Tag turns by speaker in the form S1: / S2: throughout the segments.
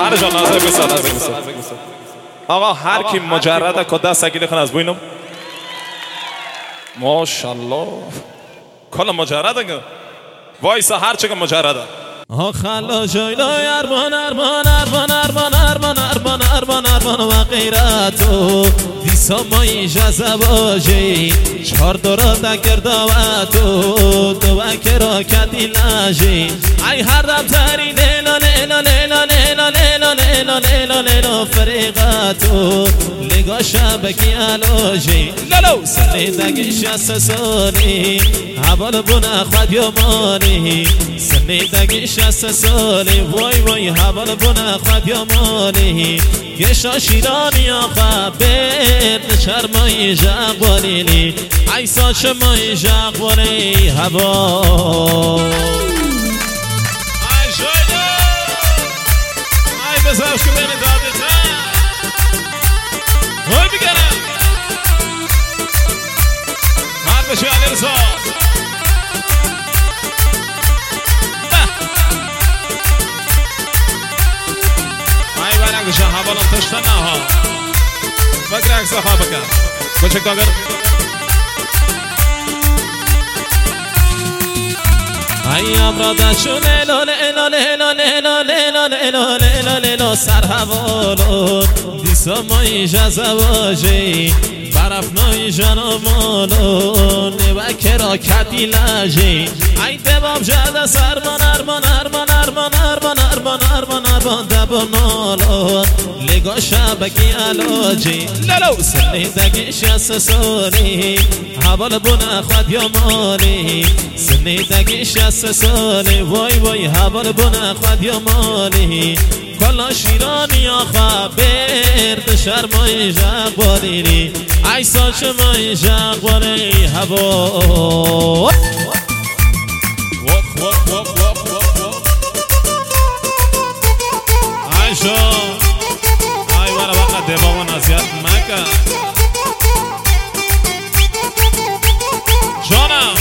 S1: هر جا نازه بسا آقا هر کی مجرده که دست اگیلی خون از بوینم ماشالله کلا مجرده وایسا هر چه که مجرده
S2: خلا جایلای ارمان ارمان ارمان ارمان ارمان ارمان ارمان ارمان و غیرتو دیسا ما اجازه باجی چهار دورا دکر داوتو دو کرا کدی لاجی ای هر دم تری لیلا لیلا لیلا لیلا لیلا لیلا لیلا لیلا فریقتو لگا شبکی علاجی لالو سنی دگیش از سالی حوال بنا خود یا مانی سنی دگیش از سالی وای وای حوال بنا خود یا مانی گشا شیرانی آخا بید شرمای جقوالیلی ای ساچ مای جقوالی هوا
S1: ای شایده ای بزرش که بینی داده تا وای بگرم من بشه علی رزا گوشه حوالم تشتن نه ها فکر عکس خواه بکن گوچک داگر
S2: ای امرادشو لیلا لیلا لیلا لیلا لیلا لیلا لیلا لیلا سر حوالون دیسا ما اجازه باجی برف نای جنامالون نوکه را کدی لاجی ای دباب جده سرمان ارمان ارمان ارمان ارمان ارمان ارمان ارمان دبانالون لگا شبکی علاجی لالو سنی دگیش از سالی حوال بنا خود یا مالی سنی دگیش از سالی وای وای حوال بنا خود یا مالی کلا شیرانی آخا برد شرمای جقوالیلی ای ساچ مای جقوالی هوا
S1: وق وق وق وق وق عایشا ای ورا وقت دباغ نزیاد مکن جانم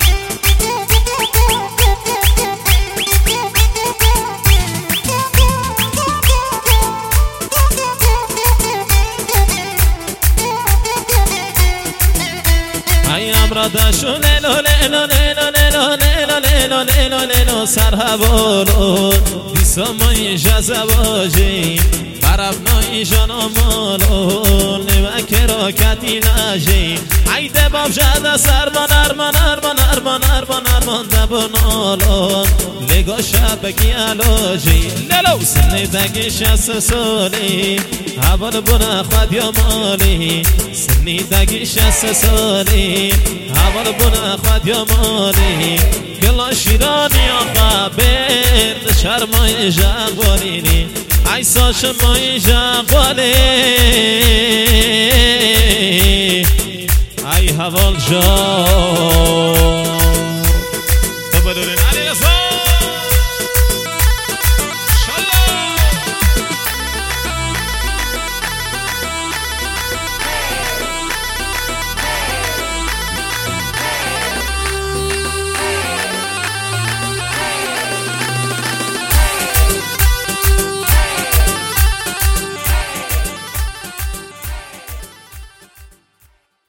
S2: ای امرادشو لیلا لیلا لیلا لیلا لیلا لیلا لیلا لیلا سر حوالون دیسا ما اجازه باجی برف نای جنامالون نوکه را کدی لاجی ای دباب جده سرمان ارمان ارمان ارمان ارمان ارمان دبانالون لگا شبکی علاجی لالو سنی دگیش از سالی حوال بنا خود یا مالی سنی دگیش از سالی حوال بنا خود یا مالی گلا شیرانی آقا برد شرمای جقوالیلی ای ساش مای جقوالی ای حوال جا